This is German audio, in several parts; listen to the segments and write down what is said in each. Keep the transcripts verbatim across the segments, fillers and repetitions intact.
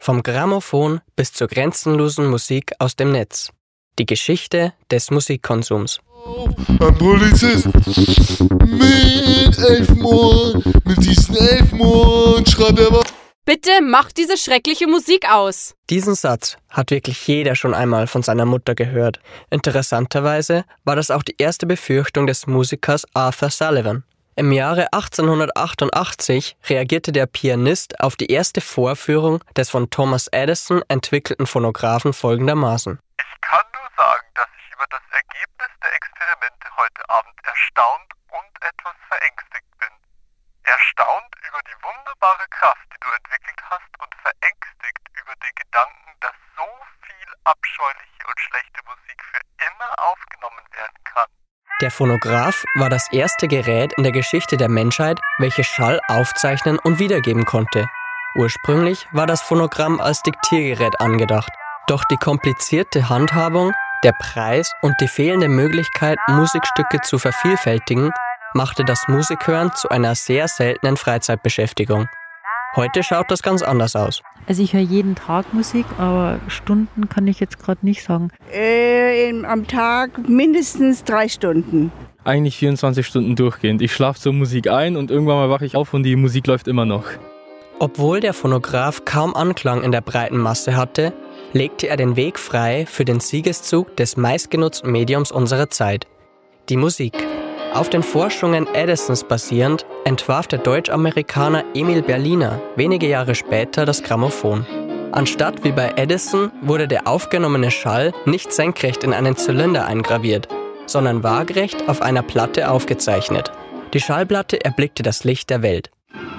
Vom Grammophon bis zur grenzenlosen Musik aus dem Netz. Die Geschichte des Musikkonsums. Ein Polizist mit elf Mohren, mit diesen elf Mohren schreibt er was. Bitte mach diese schreckliche Musik aus. Diesen Satz hat wirklich jeder schon einmal von seiner Mutter gehört. Interessanterweise war das auch die erste Befürchtung des Musikers Arthur Sullivan. Im Jahre achtzehnhundertachtundachtzig reagierte der Pianist auf die erste Vorführung des von Thomas Edison entwickelten Phonographen folgendermaßen. Ich kann nur sagen, dass ich über das Ergebnis der Experimente heute Abend erstaunt und etwas verängstigt bin. Erstaunt über die wunderbare Kraft, die du entwickelt hast, und verängstigt über den Gedanken, dass so viel abscheuliche und schlechte Musik für immer aufgenommen werden kann. Der Phonograph war das erste Gerät in der Geschichte der Menschheit, welches Schall aufzeichnen und wiedergeben konnte. Ursprünglich war das Phonogramm als Diktiergerät angedacht. Doch die komplizierte Handhabung, der Preis und die fehlende Möglichkeit, Musikstücke zu vervielfältigen, machte das Musikhören zu einer sehr seltenen Freizeitbeschäftigung. Heute schaut das ganz anders aus. Also ich höre jeden Tag Musik, aber Stunden kann ich jetzt gerade nicht sagen. Äh, in, am Tag mindestens drei Stunden. Eigentlich vierundzwanzig Stunden durchgehend. Ich schlafe zur Musik ein und irgendwann mal wache ich auf und die Musik läuft immer noch. Obwohl der Phonograph kaum Anklang in der breiten Masse hatte, legte er den Weg frei für den Siegeszug des meistgenutzten Mediums unserer Zeit, die Musik. Auf den Forschungen Edisons basierend, entwarf der Deutsch-Amerikaner Emil Berliner wenige Jahre später das Grammophon. Anstatt wie bei Edison wurde der aufgenommene Schall nicht senkrecht in einen Zylinder eingraviert, sondern waagerecht auf einer Platte aufgezeichnet. Die Schallplatte erblickte das Licht der Welt.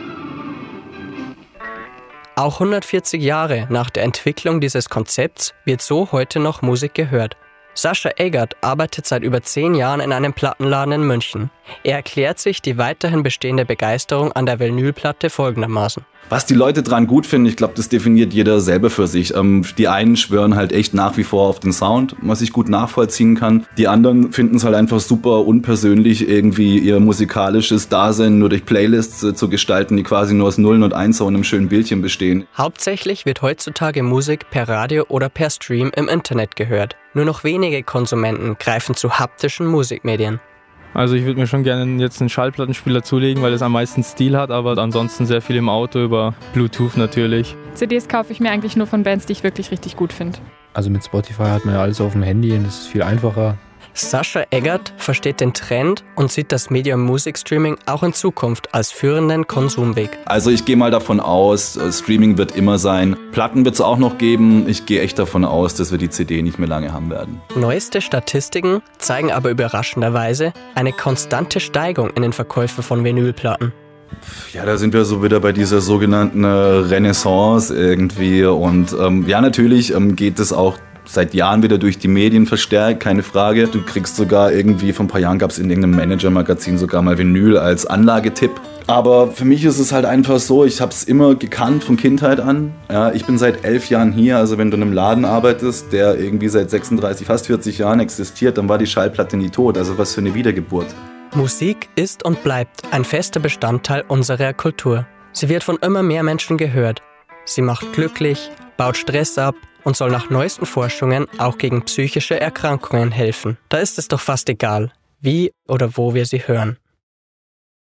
Auch hundertvierzig Jahre nach der Entwicklung dieses Konzepts wird so heute noch Musik gehört. Sascha Eggert arbeitet seit über zehn Jahren in einem Plattenladen in München. Er erklärt sich die weiterhin bestehende Begeisterung an der Vinylplatte folgendermaßen. Was die Leute dran gut finden, ich glaube, das definiert jeder selber für sich. Ähm, die einen schwören halt echt nach wie vor auf den Sound, was ich gut nachvollziehen kann. Die anderen finden es halt einfach super unpersönlich, irgendwie ihr musikalisches Dasein nur durch Playlists äh, zu gestalten, die quasi nur aus Nullen und Einser und einem schönen Bildchen bestehen. Hauptsächlich wird heutzutage Musik per Radio oder per Stream im Internet gehört. Nur noch wenige Konsumenten greifen zu haptischen Musikmedien. Also ich würde mir schon gerne jetzt einen Schallplattenspieler zulegen, weil es am meisten Stil hat, aber ansonsten sehr viel im Auto über Bluetooth natürlich. C Ds kaufe ich mir eigentlich nur von Bands, die ich wirklich richtig gut finde. Also mit Spotify hat man ja alles auf dem Handy und das ist viel einfacher. Sascha Eggert versteht den Trend und sieht das Medium Musikstreaming auch in Zukunft als führenden Konsumweg. Also ich gehe mal davon aus, Streaming wird immer sein. Platten wird es auch noch geben. Ich gehe echt davon aus, dass wir die C D nicht mehr lange haben werden. Neueste Statistiken zeigen aber überraschenderweise eine konstante Steigerung in den Verkäufen von Vinylplatten. Ja, da sind wir so wieder bei dieser sogenannten Renaissance irgendwie. Und ähm, ja, natürlich ähm, geht es auch seit Jahren wieder durch die Medien verstärkt, keine Frage. Du kriegst sogar irgendwie, vor ein paar Jahren gab es in irgendeinem Manager-Magazin sogar mal Vinyl als Anlagetipp. Aber für mich ist es halt einfach so, ich habe es immer gekannt von Kindheit an. Ja, ich bin seit elf Jahren hier, also wenn du in einem Laden arbeitest, der irgendwie seit sechsunddreißig, fast vierzig Jahren existiert, dann war die Schallplatte nie tot. Also was für eine Wiedergeburt. Musik ist und bleibt ein fester Bestandteil unserer Kultur. Sie wird von immer mehr Menschen gehört. Sie macht glücklich, baut Stress ab und soll nach neuesten Forschungen auch gegen psychische Erkrankungen helfen. Da ist es doch fast egal, wie oder wo wir sie hören.